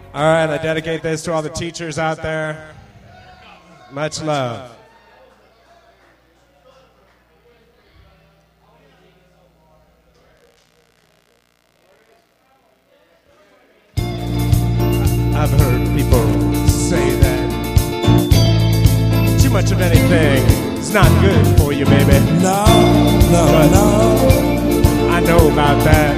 All right, I dedicate this to all the teachers out there. Much love. I've heard people say that too much of anything is not good for you, baby. No. I know about that.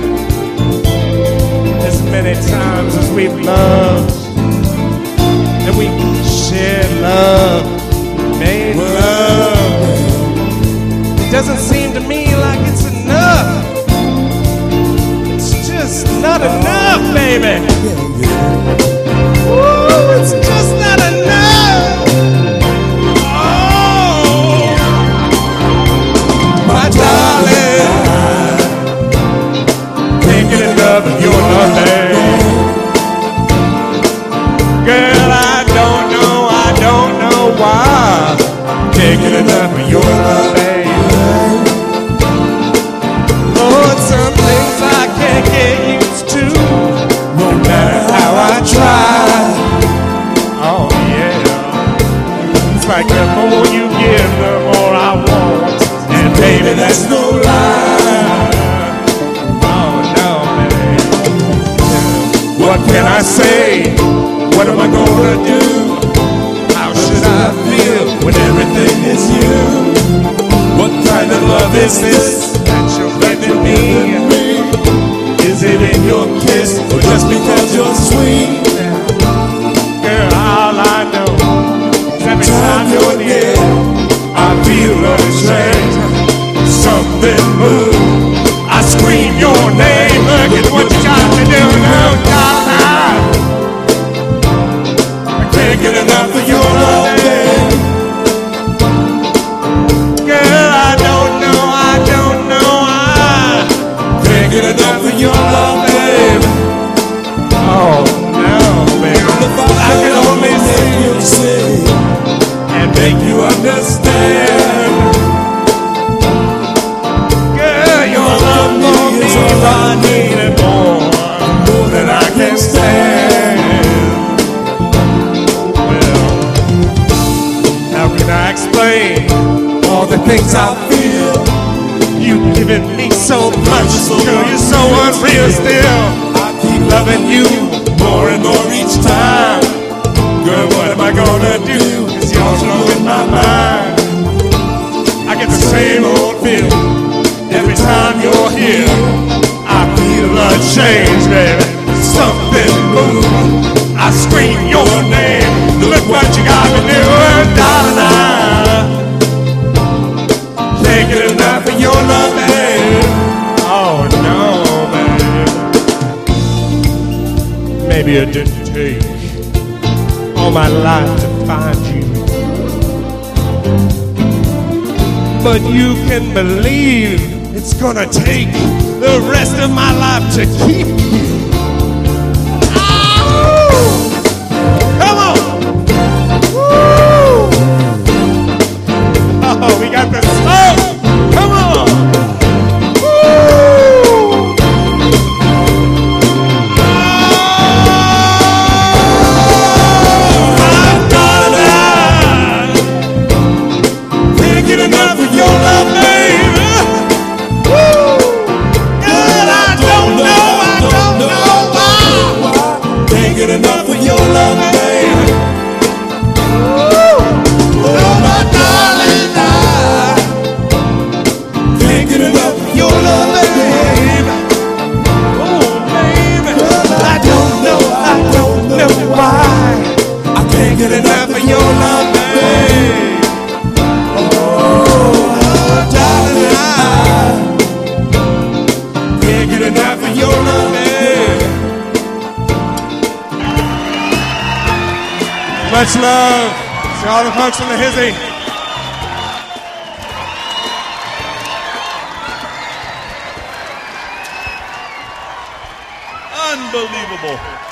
As many times as we've loved, and we shared love, made love, it doesn't seem to me like it's enough. It's just not enough, baby. Ooh, it's just not enough. Oh, my darling, can't get enough of your loving. Girl, I don't know why. Can't get enough of your loving. Lord, some things I can't get used to, no matter how I try. Oh yeah, it's like the more you give, the more I want. And baby, that's no lie. Oh no, man. What can I say? What am I gonna do? How should I feel when everything is you? What kind of love is this that you're giving me? Is it in your kiss or just because you're sweet? Girl, all I know is every time you're near, I feel unashamed. Something moves, I scream your name. Look at what you got to do now, darling. I can't get enough of your loving. Girl, I don't know. I can't get enough of your loving. Oh no, baby. I can only see you say and make you understand. Girl, your love for me is all I need and more than I can stand. Well, how can I explain all the things I feel? You've given me so much, girl, you're so unreal still. I keep loving you more and more each time. Girl, what am I gonna do? 'Cause you're blowing my mind. I get the same old feeling every time you're here. I feel unchanged, baby. Something moves, I scream your name. Look what you got me doing, darling. Can't get enough of your loving. Oh no, man. Maybe it didn't take all my life to find you, but you can believe it's gonna take the rest of my life to keep you. Oh, come on. Woo. Oh, we got the smoke. Come on. Woo. My darling, can't get enough of your love, baby. Woo. Girl, I don't know why. Can't get enough of your love, baby. Oh, my darling, I can't get enough of your love, baby. Oh, baby, I don't know why. I can't get enough of your love, baby. Oh, darling, I can't get enough of your love, baby. Much love to all the folks from the Hizzy. Unbelievable.